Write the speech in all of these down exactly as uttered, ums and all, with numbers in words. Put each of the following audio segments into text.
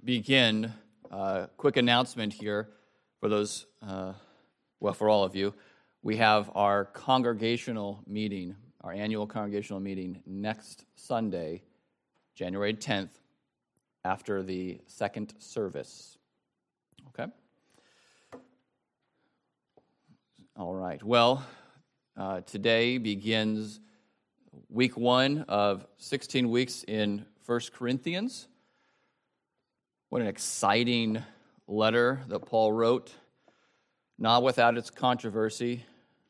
begin, uh, quick announcement here for those, uh, well, for all of you. We have our congregational meeting, our annual congregational meeting next Sunday, January tenth, after the second service. Okay? All right. Well, uh, today begins week one of sixteen weeks in First Corinthians. What an exciting letter that Paul wrote, not without its controversy.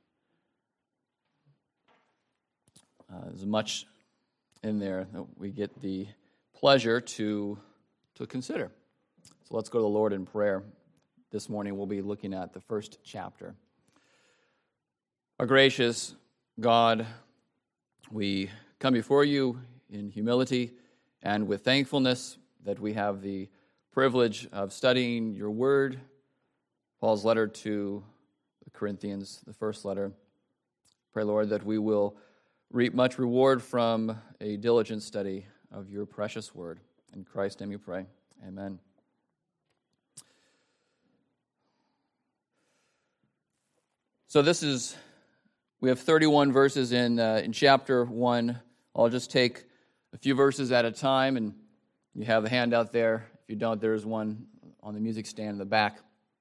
Uh, there's much in there that we get the pleasure to, to consider. So let's go to the Lord in prayer. This morning we'll be looking at the first chapter. Our gracious God, we come before you in humility and with thankfulness that we have the privilege of studying your word, Paul's letter to the Corinthians, the first letter. Pray, Lord, that we will reap much reward from a diligent study of your precious word. In Christ's name we pray. Amen. So this is, we have thirty-one verses in uh, in chapter one. I'll just take a few verses at a time, and you have the handout there. If you don't, there's one on the music stand in the back.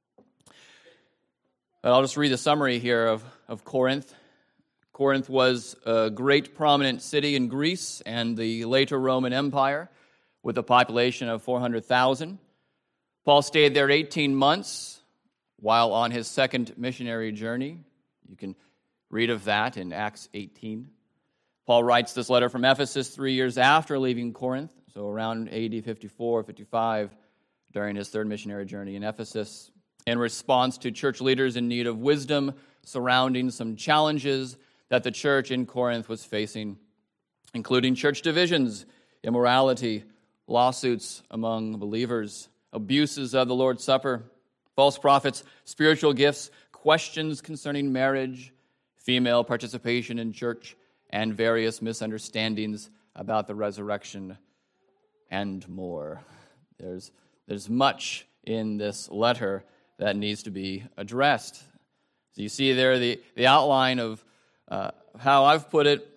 But I'll just read the summary here of, of Corinth. Corinth was a great prominent city in Greece and the later Roman Empire with a population of four hundred thousand. Paul stayed there eighteen months while on his second missionary journey. You can read of that in Acts eighteen. Paul writes this letter from Ephesus three years after leaving Corinth, so around A D fifty-four, fifty-five, during his third missionary journey in Ephesus, in response to church leaders in need of wisdom surrounding some challenges that the church in Corinth was facing, including church divisions, immorality, lawsuits among believers, abuses of the Lord's Supper, false prophets, spiritual gifts, questions concerning marriage, female participation in church, and various misunderstandings about the resurrection, and more. There's, there's much in this letter that needs to be addressed. So you see there the, the outline of uh, how I've put it,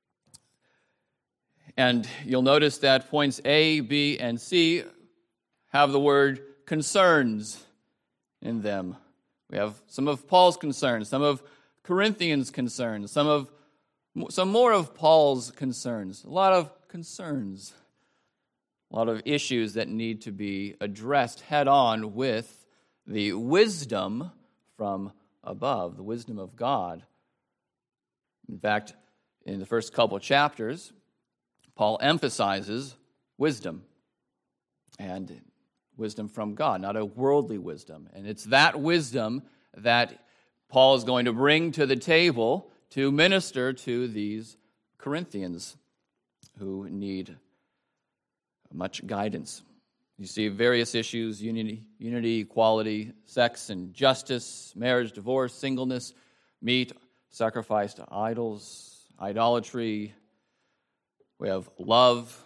and you'll notice that points A, B, and C have the word concerns in them. We have some of Paul's concerns, some of Corinthians' concerns, some of some more of Paul's concerns. A lot of concerns, a lot of issues that need to be addressed head-on with the wisdom from above, the wisdom of God. In fact, in the first couple chapters, Paul emphasizes wisdom, and wisdom from God, not a worldly wisdom. And it's that wisdom that Paul is going to bring to the table to minister to these Corinthians who need much guidance. You see various issues: unity, unity, equality, sex and justice, marriage, divorce, singleness, meat, sacrifice to idols, idolatry. We have love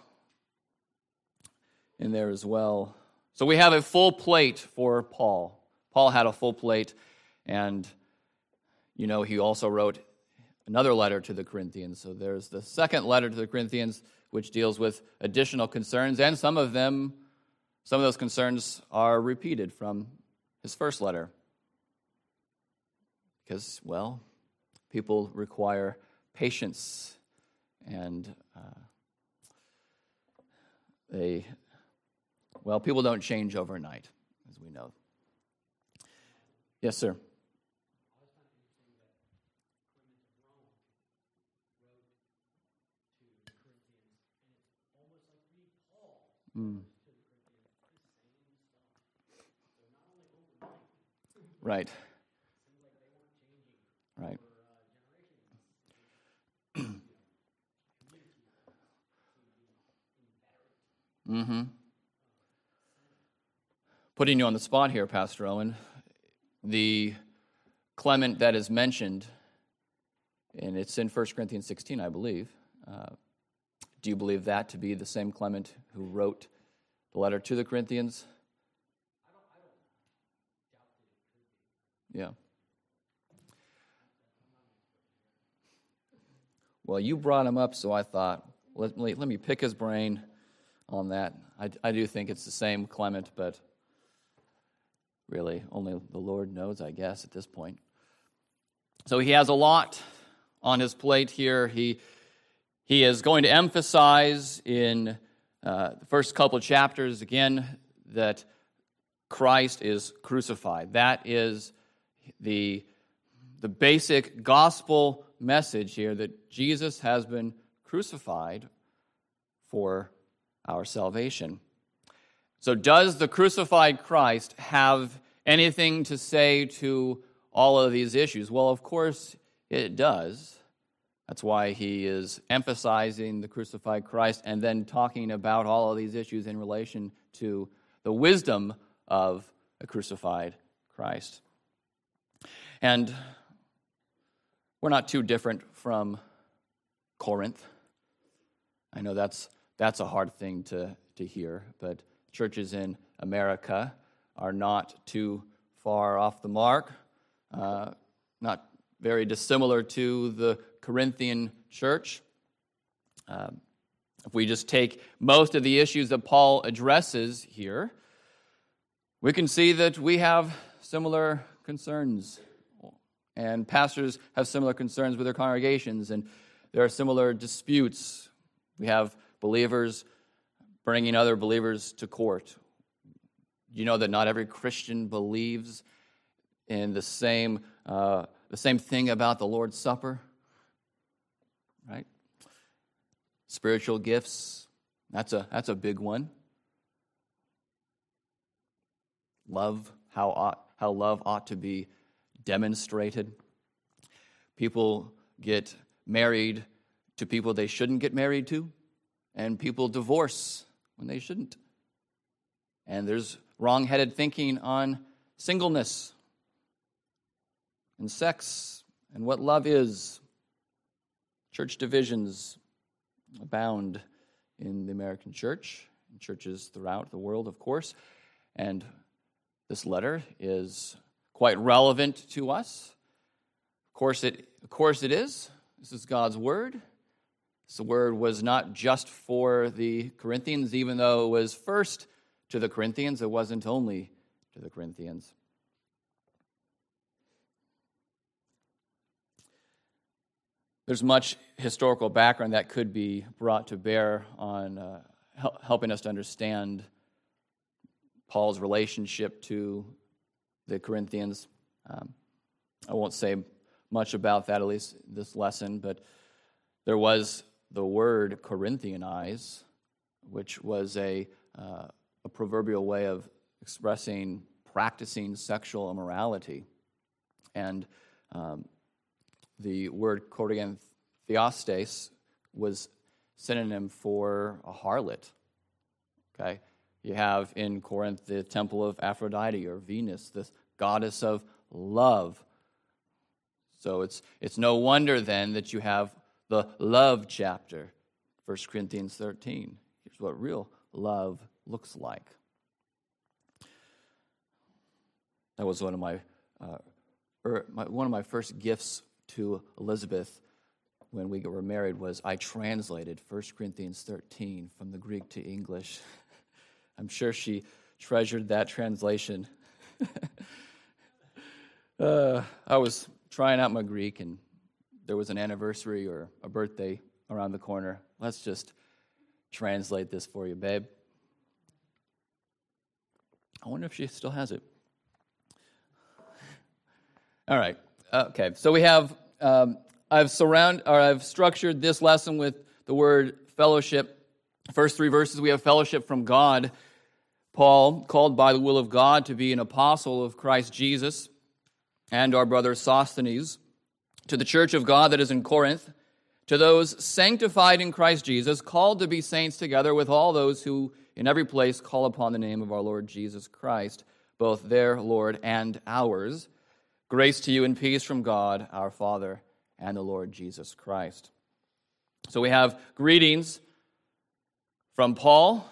in there as well. So we have a full plate for Paul. Paul had a full plate, and you know he also wrote another letter to the Corinthians. So there's the second letter to the Corinthians, which deals with additional concerns, and some of them, some of those concerns are repeated from his first letter. Because, well, people require patience, and uh, they, well, people don't change overnight, as we know. Yes, sir. Mm. Right. Right. Mm-hmm. Putting you on the spot here, Pastor Owen, the Clement that is mentioned, and it's in First Corinthians sixteen, I believe. Uh, do you believe that to be the same Clement who wrote the letter to the Corinthians? Yeah. Well, you brought him up, so I thought, let me, let me pick his brain on that. I, I do think it's the same Clement, but really only the Lord knows, I guess, at this point. So he has a lot on his plate here. He, he is going to emphasize in uh, the first couple of chapters, again, that Christ is crucified. That is the, the basic gospel message here, that Jesus has been crucified for our salvation. So does the crucified Christ have anything to say to all of these issues? Well, of course it does. That's why he is emphasizing the crucified Christ and then talking about all of these issues in relation to the wisdom of a crucified Christ. And we're not too different from Corinth. I know that's that's a hard thing to, to hear, but churches in America are not too far off the mark, uh, not very dissimilar to the Corinthian church. Um, if we just take most of the issues that Paul addresses here, we can see that we have similar concerns, and pastors have similar concerns with their congregations, and there are similar disputes. We have believers bringing other believers to court. You know that not every Christian believes in the same uh, the same thing about the Lord's Supper, right? Spiritual gifts, that's a that's a big one. Love, how ought, how love ought to be demonstrated. People get married to people they shouldn't get married to, and people divorce when they shouldn't. And there's wrong-headed thinking on singleness and sex and what love is. Church divisions abound in the American church, and churches throughout the world, of course. And this letter is quite relevant to us. Of course it, of course it is. This is God's word. This word was not just for the Corinthians, even though it was first to the Corinthians. It wasn't only to the Corinthians. There's much historical background that could be brought to bear on uh, hel- helping us to understand Paul's relationship to the Corinthians. Um, I won't say much about that, at least this lesson, but there was the word Corinthianize, which was a, uh, a proverbial way of expressing practicing sexual immorality. And um, the word Korintheostes was synonym for a harlot. Okay, you have in Corinth the temple of Aphrodite, or Venus, the goddess of love. So it's it's no wonder then that you have the love chapter, First Corinthians thirteen. Here's what real love looks like. That was one of my, uh, er, my one of my first gifts to Elizabeth when we were married was I translated First Corinthians thirteen from the Greek to English. I'm sure she treasured that translation. uh, I was trying out my Greek, and there was an anniversary or a birthday around the corner. Let's just translate this for you, babe. I wonder if she still has it. All right. Okay. So we have um, I've surround or I've structured this lesson with the word fellowship. First three verses, we have fellowship from God. Paul, called by the will of God to be an apostle of Christ Jesus, and our brother Sosthenes, to the church of God that is in Corinth, to those sanctified in Christ Jesus, called to be saints together with all those who in every place call upon the name of our Lord Jesus Christ, both their Lord and ours. Grace to you and peace from God, our Father, and the Lord Jesus Christ. So we have greetings from Paul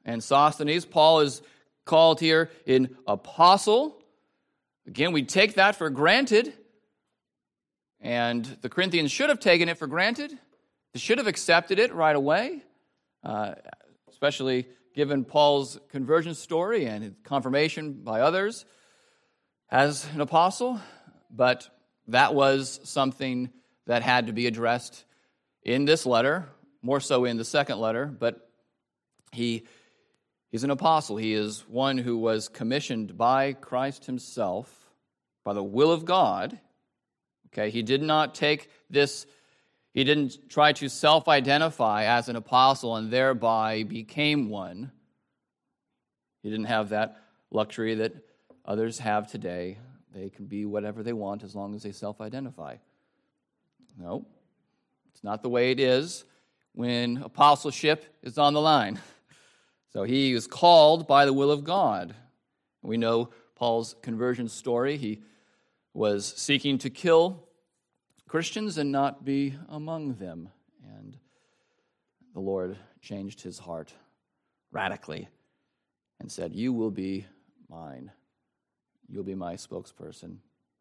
and Sosthenes. Paul is called here an apostle. Again, we take that for granted, and the Corinthians should have taken it for granted. They should have accepted it right away, uh, especially given Paul's conversion story and his confirmation by others as an apostle. But that was something that had to be addressed in this letter, more so in the second letter. But he he's an apostle. He is one who was commissioned by Christ himself, by the will of God. Okay, he did not take this, he didn't try to self-identify as an apostle and thereby became one. He didn't have that luxury that others have today. They can be whatever they want as long as they self-identify. No, it's not the way it is when apostleship is on the line. So he is called by the will of God. We know Paul's conversion story. He was seeking to kill Christians and not be among them. And the Lord changed his heart radically and said, "You will be mine. You'll be my spokesperson."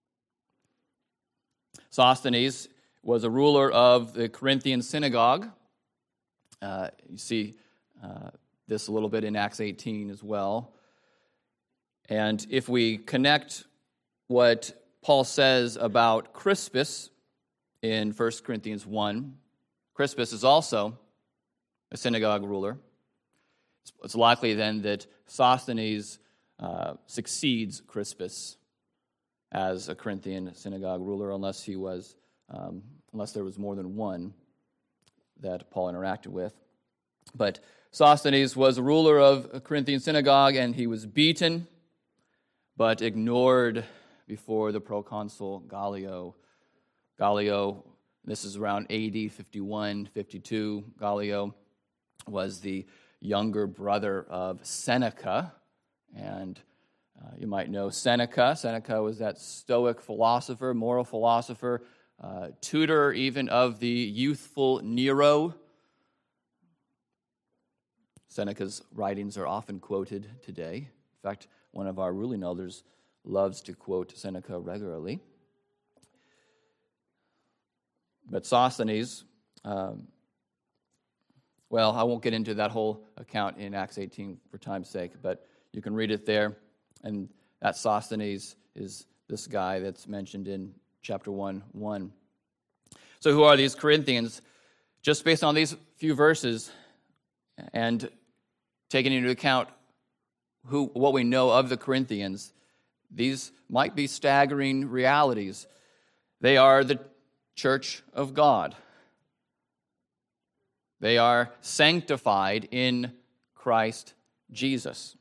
Sosthenes was a ruler of the Corinthian synagogue. Uh, you see uh, this a little bit in Acts eighteen as well. And if we connect what Paul says about Crispus in First Corinthians one, Crispus is also a synagogue ruler. It's likely then that Sosthenes uh, succeeds Crispus as a Corinthian synagogue ruler, unless he was, um, unless there was more than one that Paul interacted with. But Sosthenes was a ruler of a Corinthian synagogue, and he was beaten, but ignored before the proconsul Gallio. Gallio, this is around A D fifty-one, fifty-two. Gallio was the younger brother of Seneca, and uh, you might know Seneca. Seneca was that Stoic philosopher, moral philosopher, uh, tutor even of the youthful Nero. Seneca's writings are often quoted today. In fact, one of our ruling elders loves to quote Seneca regularly. But Sosthenes, um, well, I won't get into that whole account in Acts eighteen for time's sake, but you can read it there. And that Sosthenes is this guy that's mentioned in chapter one, one. So who are these Corinthians? Just based on these few verses and taking into account who what we know of the Corinthians, these might be staggering realities. They are the church of God. They are sanctified in Christ Jesus.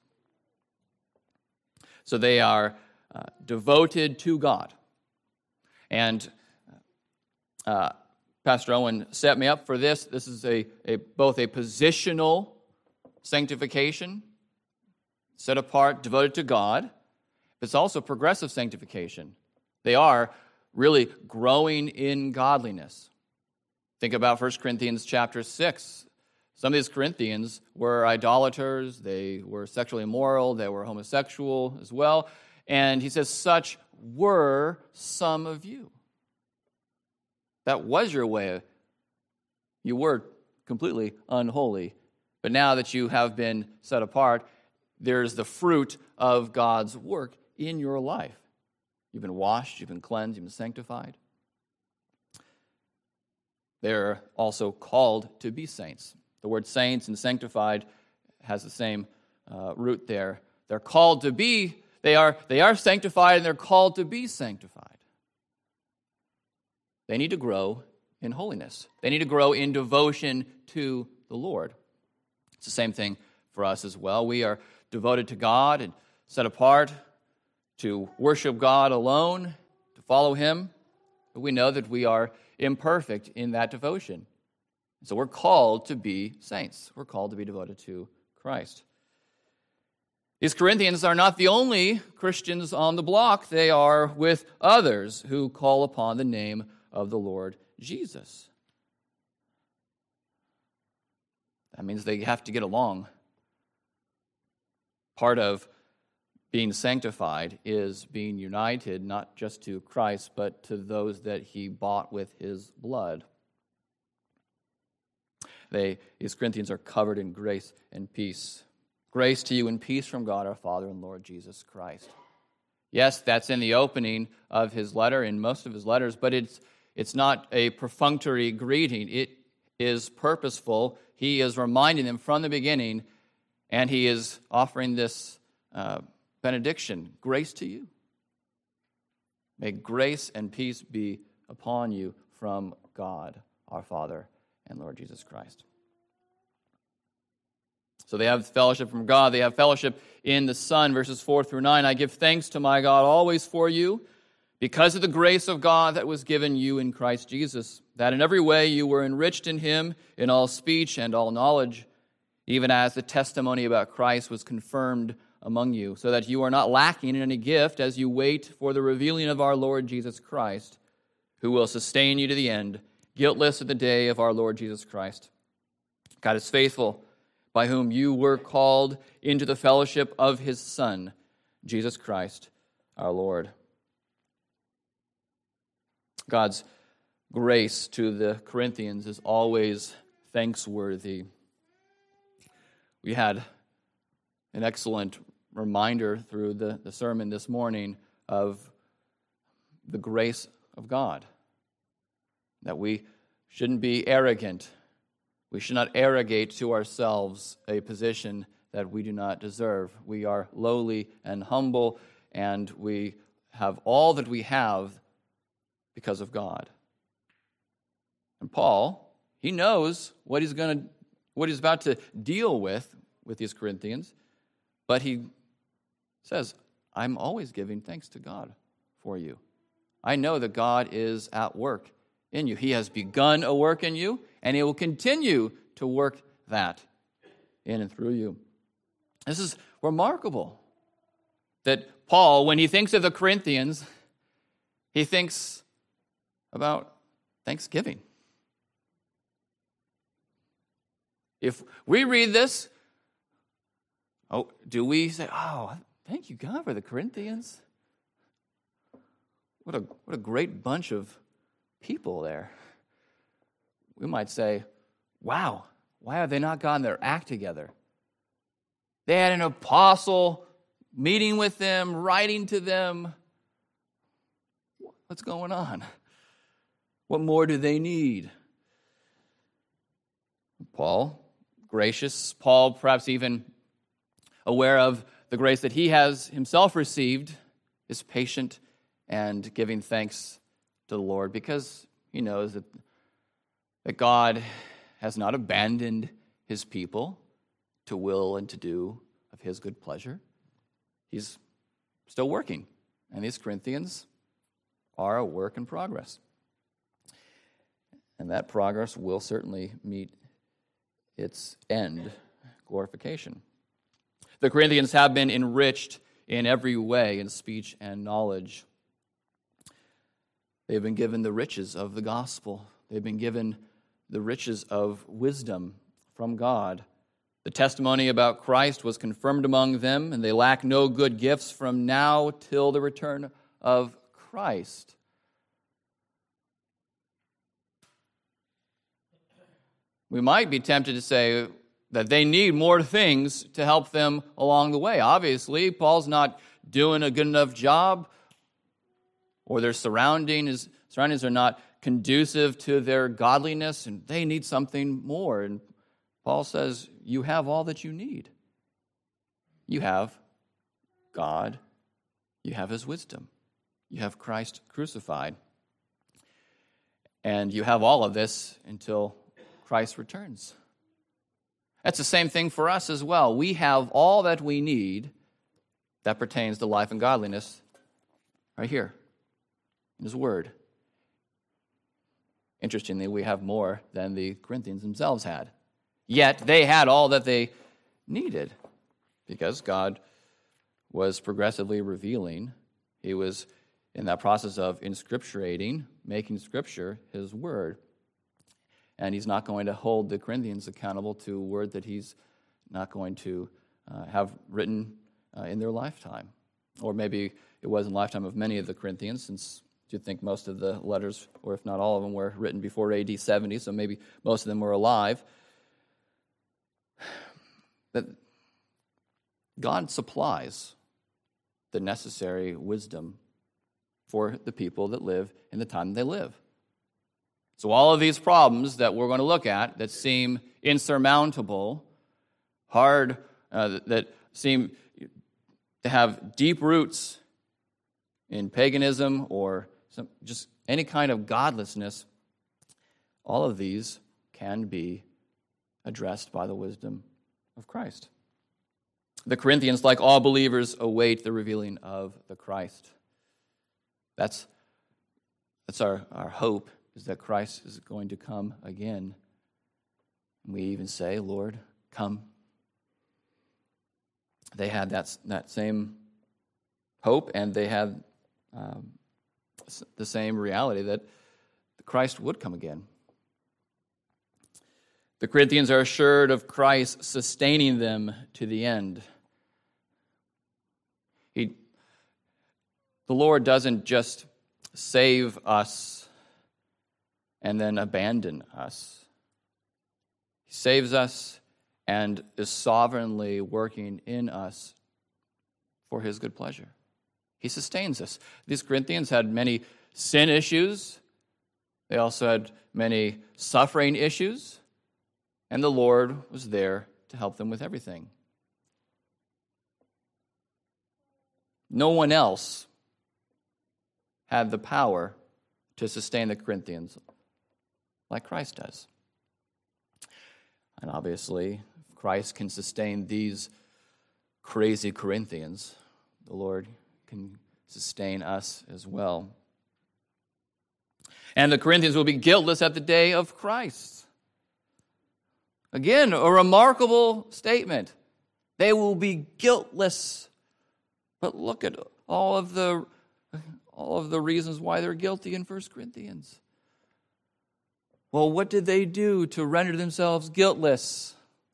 So they are uh, devoted to God. And uh, Pastor Owen set me up for this. This is a, a both a positional sanctification, set apart, devoted to God. It's also progressive sanctification. They are really growing in godliness. Think about First Corinthians chapter six. Some of these Corinthians were idolaters, they were sexually immoral, they were homosexual as well. And he says, such were some of you. That was your way. You were completely unholy. But now that you have been set apart, there's the fruit of God's work in your life. You've been washed, you've been cleansed, you've been sanctified. They're also called to be saints. The word saints and sanctified has the same uh, root there. They're called to be, they are, they are sanctified and they're called to be sanctified. They need to grow in holiness. They need to grow in devotion to the Lord. It's the same thing for us as well. We are devoted to God and set apart to worship God alone, to follow Him. But we know that we are imperfect in that devotion. So we're called to be saints. We're called to be devoted to Christ. These Corinthians are not the only Christians on the block. They are with others who call upon the name of the Lord Jesus. That means they have to get along. Part of being sanctified is being united not just to Christ, but to those that he bought with his blood. They, these Corinthians are covered in grace and peace. Grace to you and peace from God our Father and Lord Jesus Christ. Yes, that's in the opening of his letter, in most of his letters, but it's it's not a perfunctory greeting. It is purposeful. He is reminding them from the beginning, and he is offering this uh, benediction. Grace to you. May grace and peace be upon you from God our Father and Lord Jesus Christ. So they have fellowship from God. They have fellowship in the Son. Verses four through nine, I give thanks to my God always for you, because of the grace of God that was given you in Christ Jesus, that in every way you were enriched in him, in all speech and all knowledge, even as the testimony about Christ was confirmed among you, so that you are not lacking in any gift as you wait for the revealing of our Lord Jesus Christ, who will sustain you to the end, guiltless at the day of our Lord Jesus Christ. God is faithful, by whom you were called into the fellowship of his Son, Jesus Christ, our Lord. God's grace to the Corinthians is always thanksworthy. We had an excellent reminder through the, the sermon this morning of the grace of God, that we shouldn't be arrogant. We should not arrogate to ourselves a position that we do not deserve. We are lowly and humble, and we have all that we have because of God. And Paul, he knows what he's going to, what he's about to deal with with these Corinthians, but he says, I'm always giving thanks to God for you. I know that God is at work in you. He has begun a work in you, and he will continue to work that in and through you. This is remarkable that Paul, when he thinks of the Corinthians, he thinks about thanksgiving. If we read this, oh, do we say, oh, thank you, God, for the Corinthians? What a what a great bunch of people there. We might say, wow, why have they not gotten their act together? They had an apostle meeting with them, writing to them. What's going on? What more do they need? Paul, gracious, Paul perhaps even aware of the grace that he has himself received, is patient and giving thanks to the Lord because he knows that, that God has not abandoned his people to will and to do of his good pleasure. He's still working, and these Corinthians are a work in progress. And that progress will certainly meet its end, glorification. The Corinthians have been enriched in every way in speech and knowledge. They've been given the riches of the gospel. They've been given the riches of wisdom from God. The testimony about Christ was confirmed among them, and they lack no good gifts from now till the return of Christ. We might be tempted to say that they need more things to help them along the way. Obviously, Paul's not doing a good enough job, or their surroundings, surroundings are not conducive to their godliness, and they need something more. And Paul says, you have all that you need. You have God. You have his wisdom. You have Christ crucified. And you have all of this until Christ returns. That's the same thing for us as well. We have all that we need that pertains to life and godliness right here in his word. Interestingly, we have more than the Corinthians themselves had. Yet they had all that they needed because God was progressively revealing. He was in that process of inscripturating, making Scripture his word. And he's not going to hold the Corinthians accountable to a word that he's not going to uh, have written uh, in their lifetime. Or maybe it was in the lifetime of many of the Corinthians, since you'd think most of the letters, or if not all of them, were written before A D seventy, so maybe most of them were alive. That God supplies the necessary wisdom for the people that live in the time they live. So all of these problems that we're going to look at that seem insurmountable, hard, uh, that seem to have deep roots in paganism or some, just any kind of godlessness, all of these can be addressed by the wisdom of Christ. The Corinthians, like all believers, await the revealing of the Christ. That's, that's our, our hope, is that Christ is going to come again. And we even say, Lord, come. They had that, that same hope, and they had um, the same reality that Christ would come again. The Corinthians are assured of Christ sustaining them to the end. He, the Lord doesn't just save us and then abandon us. He saves us and is sovereignly working in us for his good pleasure. He sustains us. These Corinthians had many sin issues. They also had many suffering issues. And the Lord was there to help them with everything. No one else had the power to sustain the Corinthians like Christ does. And obviously, if Christ can sustain these crazy Corinthians, the Lord can sustain us as well. And the Corinthians will be guiltless at the day of Christ. Again, a remarkable statement. They will be guiltless. But look at all of the all of the reasons why they're guilty in First Corinthians. Well, what did they do to render themselves guiltless?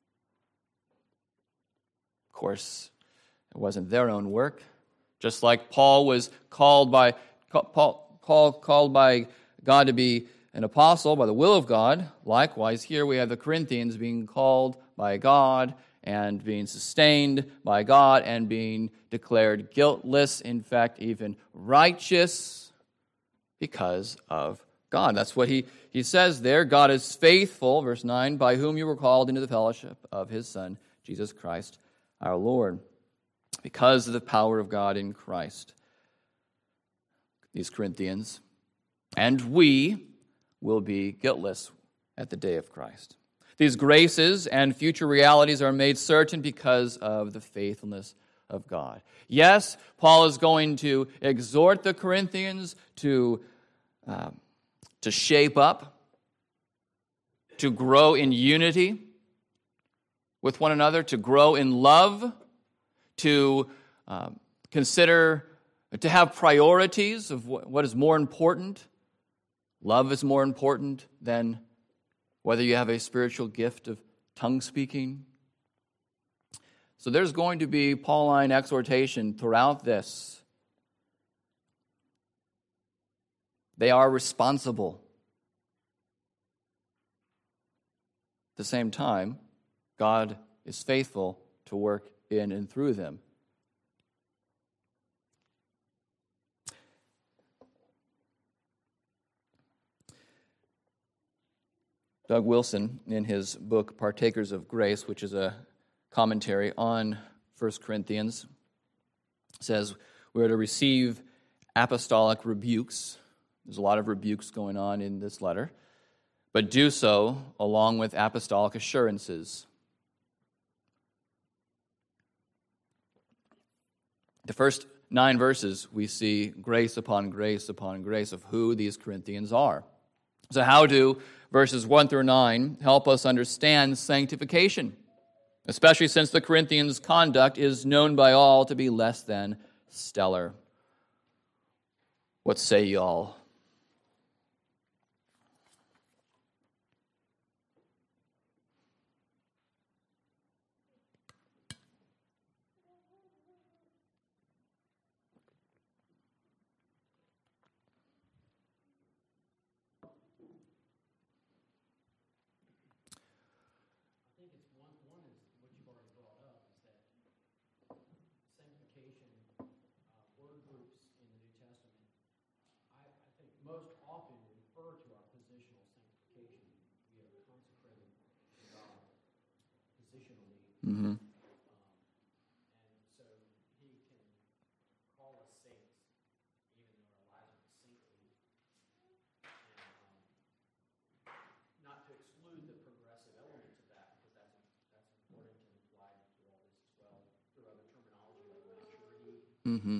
Of course, it wasn't their own work. Just like Paul was called by Paul, Paul called by God to be an apostle by the will of God. Likewise, here we have the Corinthians being called by God and being sustained by God and being declared guiltless, in fact, even righteous because of God. That's what he, he says there. God is faithful, verse nine, by whom you were called into the fellowship of his Son, Jesus Christ, our Lord. Because of the power of God in Christ, these Corinthians, and we will be guiltless at the day of Christ. These graces and future realities are made certain because of the faithfulness of God. Yes, Paul is going to exhort the Corinthians to, uh, to shape up, to grow in unity with one another, to grow in love, to um, consider, to have priorities of what, what is more important. Love is more important than whether you have a spiritual gift of tongue speaking. So there's going to be Pauline exhortation throughout this. They are responsible. At the same time, God is faithful to work in and through them. Doug Wilson, in his book Partakers of Grace, which is a commentary on First Corinthians, says we're to receive apostolic rebukes. There's a lot of rebukes going on in this letter, but do so along with apostolic assurances. The first nine verses, we see grace upon grace upon grace of who these Corinthians are. So how do verses one through nine help us understand sanctification, especially since the Corinthians' conduct is known by all to be less than stellar? What say y'all? Mm-hmm. Mm-hmm.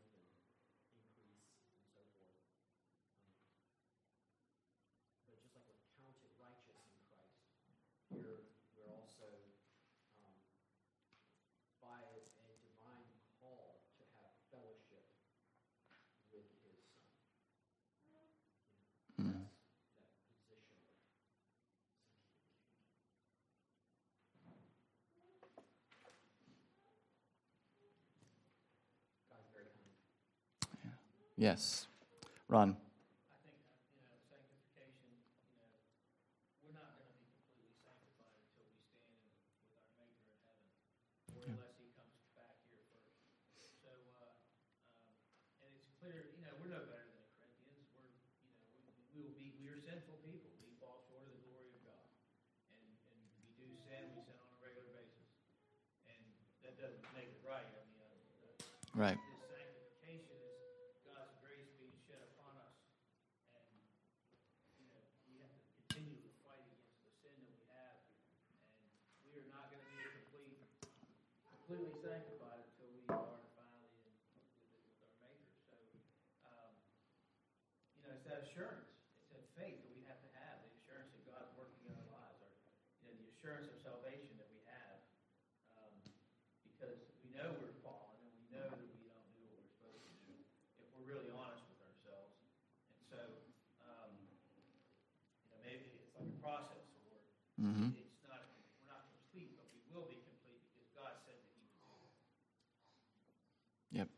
Yes. Ron. I think, you know, sanctification, you know, we're not going to be completely sanctified until we stand with our Maker in heaven, or unless He comes back here first. So, uh, um, and it's clear, you know, we're no better than the Corinthians. We're, you know, we, we will be, we are sinful people. We fall short of the glory of God. And, and we do sin, we sin on a regular basis. And that doesn't make it right. I mean, uh, Right. completely sanctified until we are finally in, with, with our Maker. So, um, you know, it's that assurance, it's that faith that we have to have, the assurance that God's working in our lives, or you know, the assurance of salvation that we have, um, because we know we're fallen and we know that we don't do what we're supposed to do if we're really honest with ourselves. And so, um, you know, maybe it's like a process, or Mm-hmm. it's not we're not complete, but we will be complete because God said that. Yep.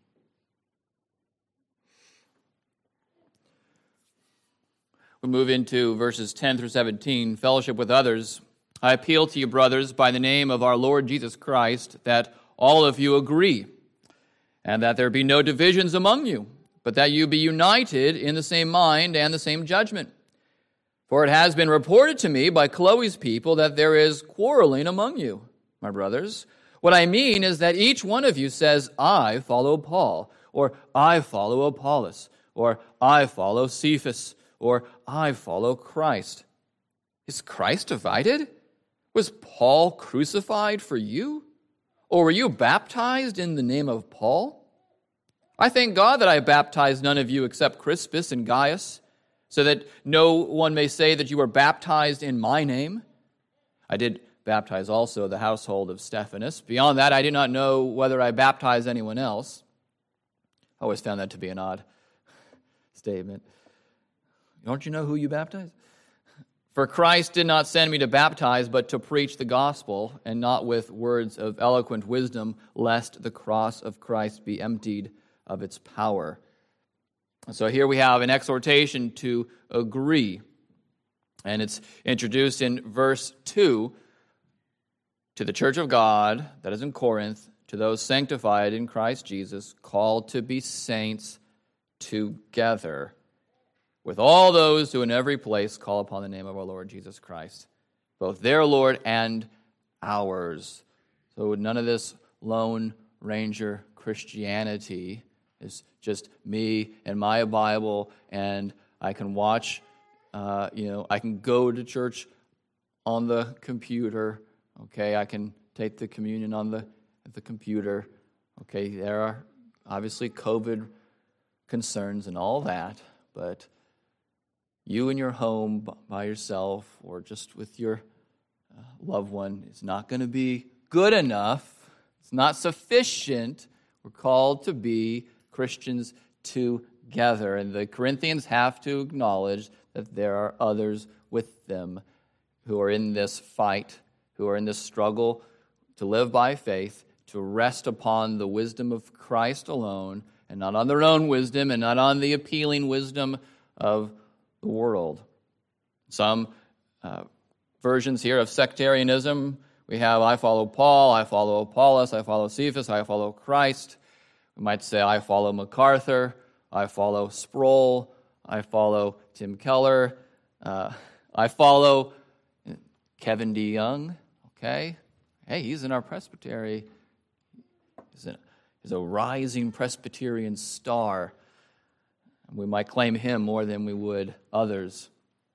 We move into verses ten through seventeen, fellowship with others. I appeal to you, brothers, by the name of our Lord Jesus Christ, that all of you agree, and that there be no divisions among you, but that you be united in the same mind and the same judgment. For it has been reported to me by Chloe's people that there is quarreling among you, my brothers. What I mean is that each one of you says, I follow Paul, or I follow Apollos, or I follow Cephas, or I follow Christ. Is Christ divided? Was Paul crucified for you? Or were you baptized in the name of Paul? I thank God that I baptized none of you except Crispus and Gaius, so that no one may say that you were baptized in my name. I did baptize also the household of Stephanas. Beyond that, I do not know whether I baptized anyone else. I always found that to be an odd statement. Don't you know who you baptized? For Christ did not send me to baptize, but to preach the gospel, and not with words of eloquent wisdom, lest the cross of Christ be emptied of its power. So here we have an exhortation to agree. And it's introduced in verse two, to the church of God that is in Corinth, to those sanctified in Christ Jesus, called to be saints together, with all those who in every place call upon the name of our Lord Jesus Christ, both their Lord and ours. So none of this Lone Ranger Christianity is just me and my Bible, and I can watch, uh, you know, I can go to church on the computer, okay, I can take the communion on the, the computer, okay, there are obviously COVID concerns and all that, but you in your home by yourself or just with your uh, loved one is not going to be good enough. It's not sufficient. We're called to be Christians together. And the Corinthians have to acknowledge that there are others with them who are in this fight, who are in this struggle to live by faith, to rest upon the wisdom of Christ alone, and not on their own wisdom, and not on the appealing wisdom of the world. Some uh, versions here of sectarianism, we have, I follow Paul, I follow Apollos, I follow Cephas, I follow Christ. We might say, I follow MacArthur, I follow Sproul, I follow Tim Keller, uh, I follow Kevin DeYoung, okay? hey, he's in our presbytery. He's a, he's a rising Presbyterian star. We might claim him more than we would others.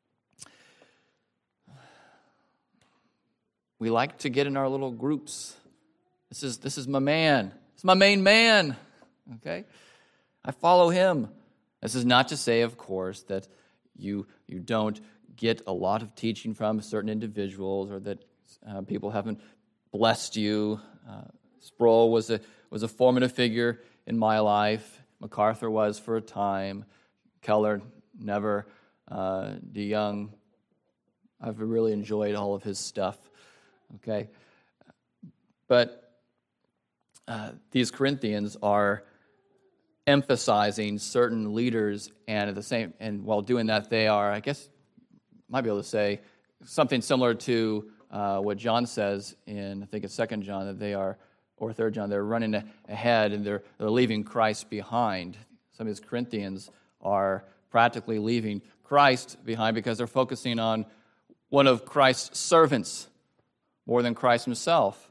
We like to get in our little groups. This is this is my man. It's my main man. Okay? I follow him. This is not to say, of course, that you you don't get a lot of teaching from certain individuals, or that uh, people haven't blessed you. Uh, Sproul was a was a formative figure in my life. MacArthur was for a time. Keller, never. Uh, DeYoung, I've really enjoyed all of his stuff. Okay, but uh, these Corinthians are emphasizing certain leaders, and at the same, and while doing that, they are, I guess, might be able to say something similar to uh, what John says in, I think it's Second John, that they are, or Third John, they're running ahead and they're, they're leaving Christ behind. Some of these Corinthians are practically leaving Christ behind because they're focusing on one of Christ's servants more than Christ himself.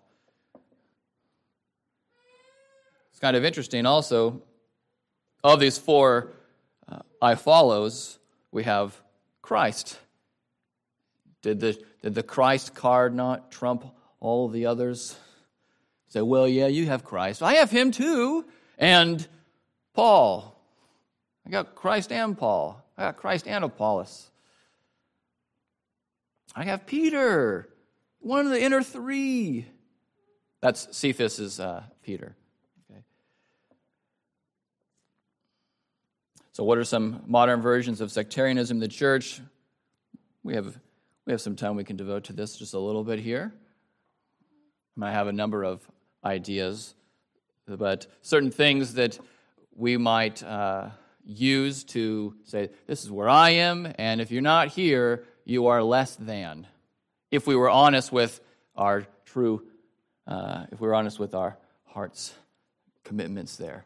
It's kind of interesting also. Of these four uh, I follows, we have Christ. Did the did the Christ card not trump all the others? Say, well, yeah, you have Christ. I have him too. And Paul. I got Christ and Paul. I got Christ and Apollos. I have Peter, one of the inner three. That's Cephas's uh, Peter. So what are some modern versions of sectarianism in the church? We have we have some time we can devote to this just a little bit here. I have a number of ideas, but certain things that we might uh, use to say, this is where I am, and if you're not here, you are less than. If we were honest with our true, uh, if we were honest with our heart's commitments there.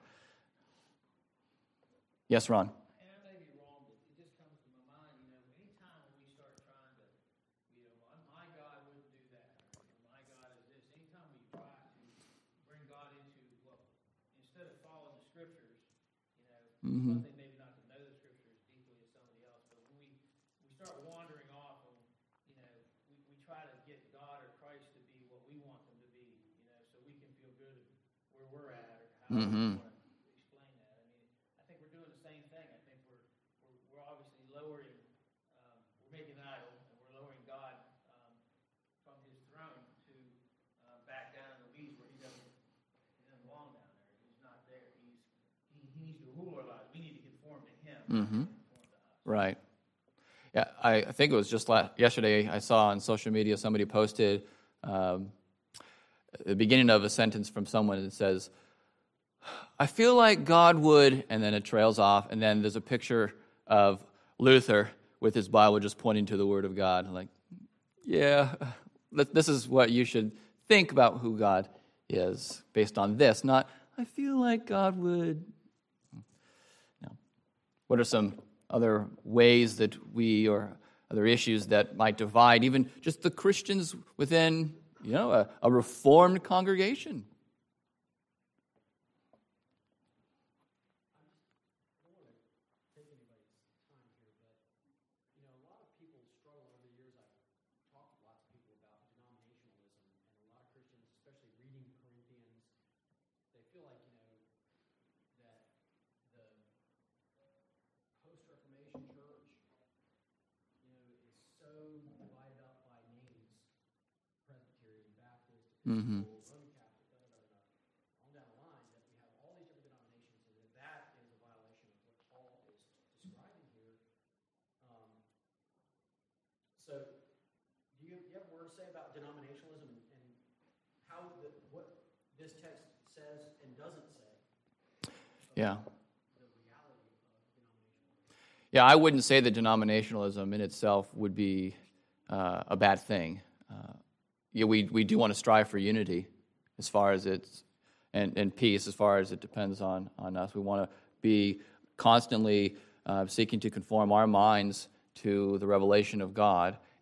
Yes, Ron? And I may be wrong, but it just comes to my mind, you know, anytime when we start trying to, you know, my God wouldn't do that, my God is this, anytime we try to bring God into, well, instead of following the Scriptures, you know, mm-hmm. one thing maybe not to know the Scriptures deeply as somebody else, but when we, we start wandering off, and, you know, we, we try to get God or Christ to be what we want them to be, you know, so we can feel good where we're at, or how mm-hmm. we want. Lowering, um, we're making an idol, and we're lowering God um, from his throne to uh, back down in the weeds where he doesn't, he doesn't belong down there. He's not there. He's, he, he needs to rule our lives. We need to conform to him. Mm-hmm. Conform to us. Right. Yeah, I, I think it was just last, yesterday I saw on social media somebody posted um, the beginning of a sentence from someone that says, I feel like God would, and then it trails off, and then there's a picture of Luther with his Bible just pointing to the Word of God. Like, yeah, this is what you should think about who God is based on this, not, I feel like God would. No. What are some other ways that we, or other issues that might divide even just the Christians within, you know, a, a Reformed congregation? Mm-hmm. Roman Catholic, da, da, da, on down the line, that we have all these different denominations, and that that is a violation of what Paul is describing here. Um, so, do you, you have a word to say about denominationalism and, and how the, what this text says and doesn't say? Yeah. The reality of denominationalism. Yeah, I wouldn't say that denominationalism in itself would be uh, a bad thing. Uh, Yeah, we, we do want to strive for unity as far as it's, and, and peace as far as it depends on, on us. We want to be constantly uh, seeking to conform our minds to the revelation of God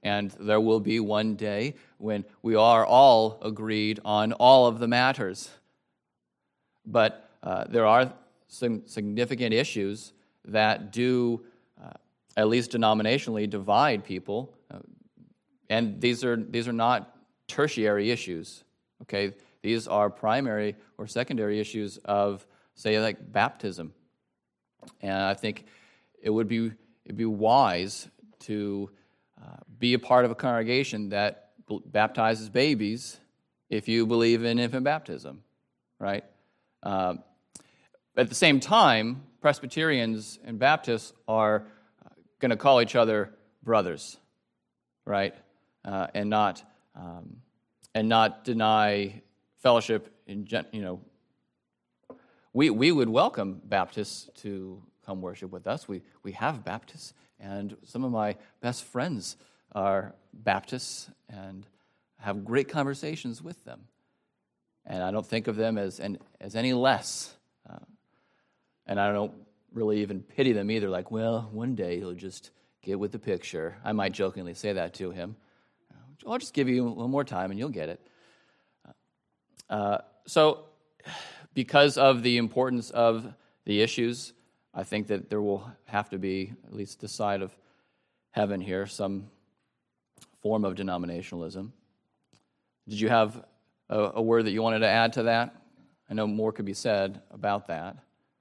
And there will be one day when we are all agreed on all of the matters. But uh, there are some significant issues that do, uh, at least denominationally, divide people. Uh, and these are these are not tertiary issues. Okay, these are primary or secondary issues of, say, like baptism. And I think it would be it'd be wise to uh, be a part of a congregation that b- baptizes babies if you believe in infant baptism, right? Uh, at the same time, Presbyterians and Baptists are going to call each other brothers, right? Uh, and not um, and not deny fellowship in gen- you know. We we would welcome Baptists to come worship with us. We we have Baptists, and some of my best friends are Baptists, and have great conversations with them. And I don't think of them as an, as any less. Uh, and I don't really even pity them either. Like, well, one day he'll just get with the picture. I might jokingly say that to him. I'll just give you a little more time, and you'll get it. Uh, so. Because of the importance of the issues, I think that there will have to be, at least this side of heaven here, some form of denominationalism. Did you have a, a word that you wanted to add to that? I know more could be said about that.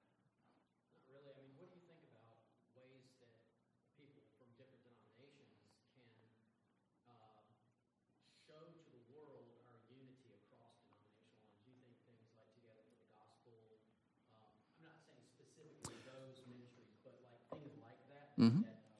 Mm-hmm.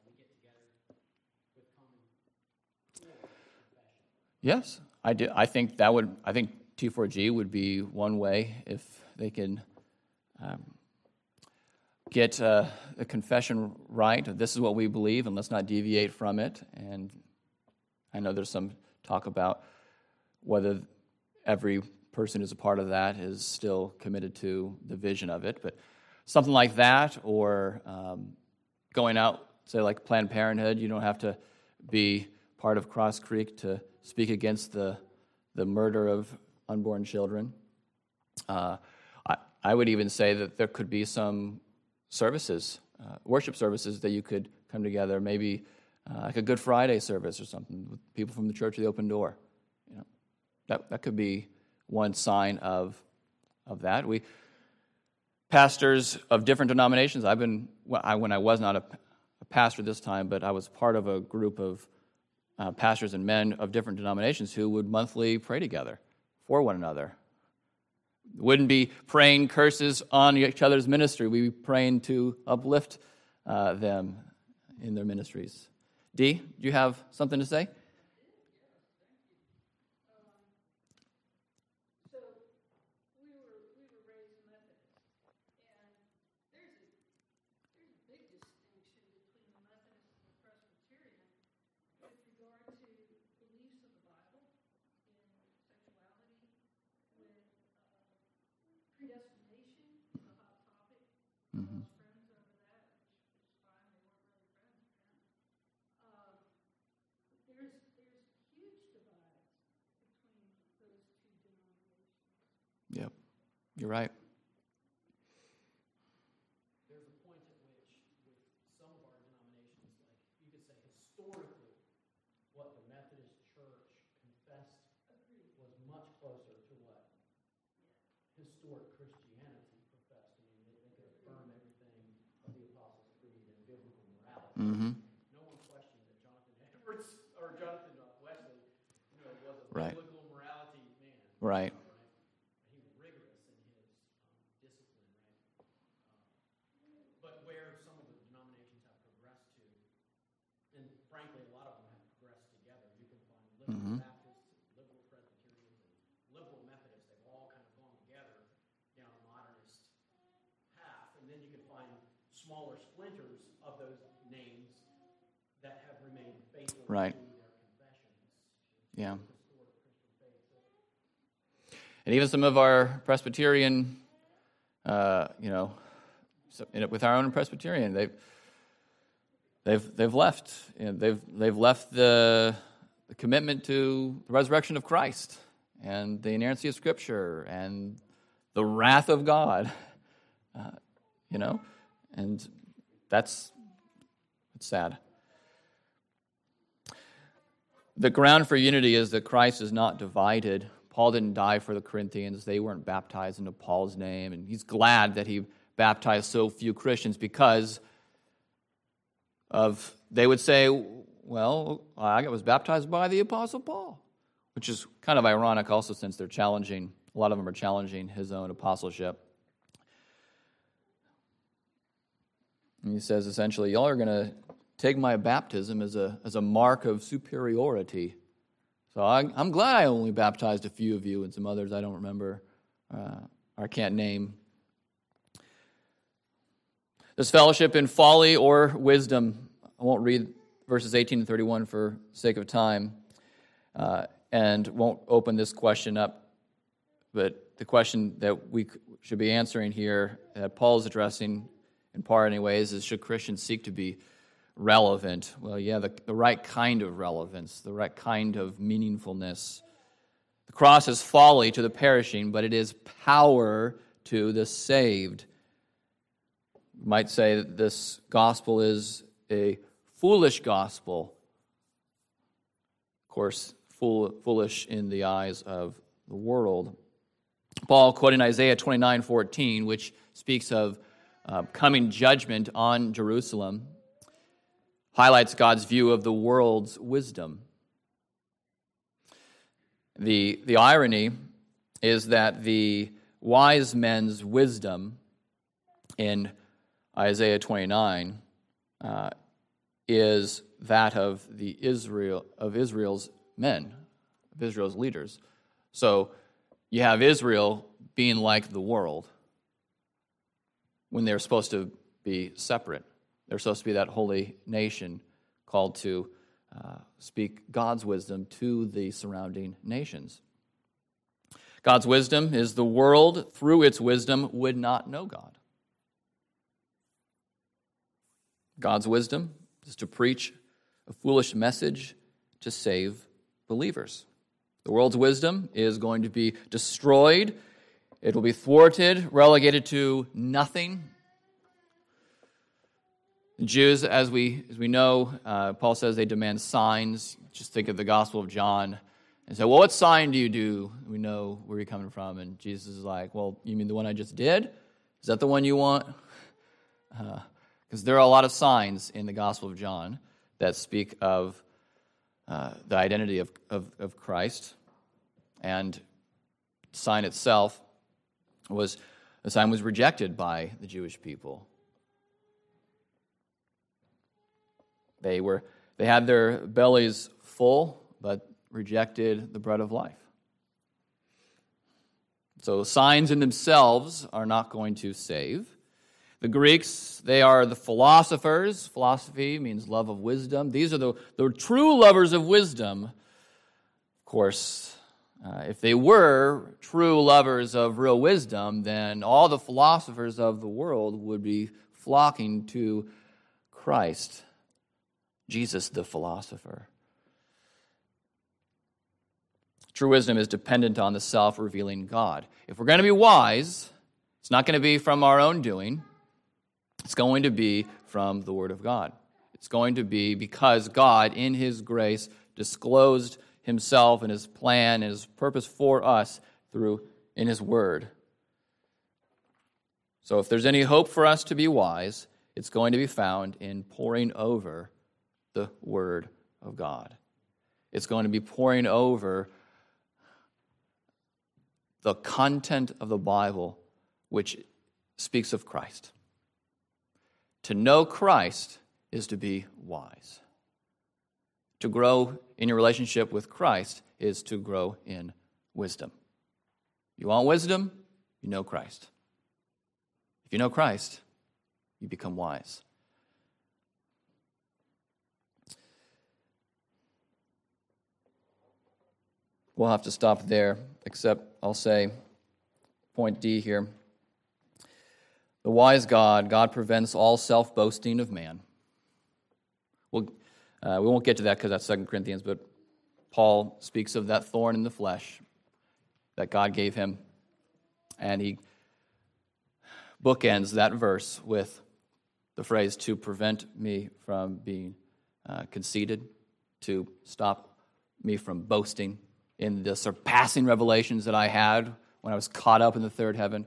Yes, I do. I think that would. I think T four G would be one way if they can um, get uh, the confession right. This is what we believe, and let's not deviate from it. And I know there's some talk about whether every person who's a part of that is still committed to the vision of it, but something like that, or um, going out, say like Planned Parenthood, you don't have to be part of Cross Creek to speak against the the murder of unborn children. Uh, I, I would even say that there could be some services, uh, worship services that you could come together, maybe uh, like a Good Friday service or something with people from the Church of the Open Door. You know, that that could be one sign of of that. We pastors of different denominations. I've been I, when I was not a, a pastor this time, but I was part of a group of uh, pastors and men of different denominations who would monthly pray together for one another. Wouldn't be praying curses on each other's ministry. We'd be praying to uplift uh, them in their ministries. Dee, do you have something to say? Mm-hmm. Yep, you're right. There's a point at which, with some of our denominations, like you could say historically, what the Methodist Church confessed was much closer to what historic Christianity professed. I mean, they, they could affirm everything of the Apostles' Creed and biblical morality. Mm-hmm. No one questioned that Jonathan Edwards or Jonathan Wesley, you know, was a right. biblical morality man. Right. Liberal Mm-hmm. Baptists, liberal Presbyterians, and liberal Methodists, they've all kind of gone together down a modernist path. And then you can find smaller splinters of those names that have remained faithful right. to their confessions. Yeah. And even some of our Presbyterian, uh, you know, so, with our own Presbyterian, they they've they've left. You know, they've they've left the, the commitment to the resurrection of Christ and the inerrancy of Scripture and the wrath of God. Uh, you know, and that's it's sad. The ground for unity is that Christ is not divided. Paul didn't die for the Corinthians. They weren't baptized into Paul's name. And he's glad that he baptized so few Christians because of, they would say, well, I was baptized by the Apostle Paul, which is kind of ironic also since they're challenging, a lot of them are challenging his own apostleship. And he says essentially, y'all are going to take my baptism as a as a mark of superiority. So I, I'm glad I only baptized a few of you and some others I don't remember uh, or can't name. This fellowship in folly or wisdom. I won't read verses eighteen and thirty-one for sake of time, uh, and won't open this question up. But the question that we should be answering here, that Paul is addressing in part anyways, is should Christians seek to be relevant? Well, yeah, the, the right kind of relevance, the right kind of meaningfulness. The cross is folly to the perishing, but it is power to the saved. You might say that this gospel is a foolish gospel. Of course, fool, foolish in the eyes of the world. Paul, quoting Isaiah twenty-nine fourteen, which speaks of uh, coming judgment on Jerusalem, highlights God's view of the world's wisdom. The, the irony is that the wise men's wisdom in Isaiah twenty-nine uh, is that of the Israel of Israel's men, of Israel's leaders. So you have Israel being like the world when they're supposed to be separate. They're supposed to be that holy nation called to uh, speak God's wisdom to the surrounding nations. God's wisdom is the world, through its wisdom, would not know God. God's wisdom is to preach a foolish message to save believers. The world's wisdom is going to be destroyed. It will be thwarted, relegated to nothing. The Jews, as we as we know, uh, Paul says they demand signs. Just think of the Gospel of John and say, well, what sign do you do? We know where you're coming from. And Jesus is like, well, you mean the one I just did? Is that the one you want? Because uh, there are a lot of signs in the Gospel of John that speak of uh, the identity of, of, of Christ. And the sign itself was, the sign was rejected by the Jewish people. They were they had their bellies full, but rejected the bread of life. So signs in themselves are not going to save. The Greeks, they are the philosophers. Philosophy means love of wisdom. These are the, the true lovers of wisdom. Of course, uh, if they were true lovers of real wisdom, then all the philosophers of the world would be flocking to Christ, Jesus the philosopher. True wisdom is dependent on the self-revealing God. If we're going to be wise, it's not going to be from our own doing. It's going to be from the Word of God. It's going to be because God, in His grace, disclosed Himself and His plan and His purpose for us through in His Word. So if there's any hope for us to be wise, it's going to be found in poring over the Word of God. It's going to be poring over the content of the Bible which speaks of Christ. To know Christ is to be wise. To grow in your relationship with Christ is to grow in wisdom. You want wisdom? You know Christ. If you know Christ, you become wise. We'll have to stop there, except I'll say, point D here. The wise God, God prevents all self-boasting of man. we'll, uh, we won't get to that because that's Second Corinthians, but Paul speaks of that thorn in the flesh that God gave him, and he bookends that verse with the phrase, to prevent me from being uh, conceited, to stop me from boasting in the surpassing revelations that I had when I was caught up in the third heaven.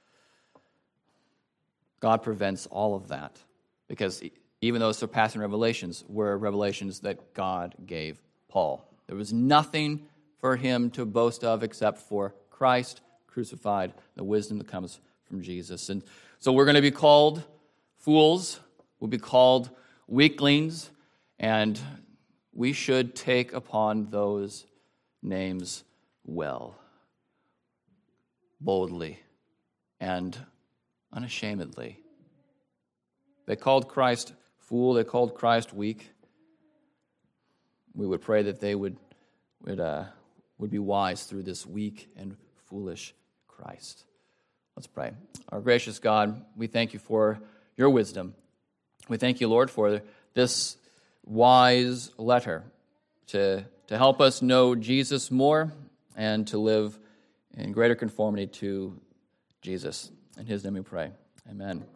God prevents all of that, because even those surpassing revelations were revelations that God gave Paul. There was nothing for him to boast of except for Christ crucified, the wisdom that comes from Jesus. And so we're going to be called fools, we'll be called weaklings, and we should take upon those names well, boldly, and unashamedly. They called Christ fool, they called Christ weak. We would pray that they would would uh, would be wise through this weak and foolish Christ. Let's pray. Our gracious God, we thank you for your wisdom. We thank you, Lord, for this wise letter to, to help us know Jesus more and to live in greater conformity to Jesus. In his name we pray. Amen.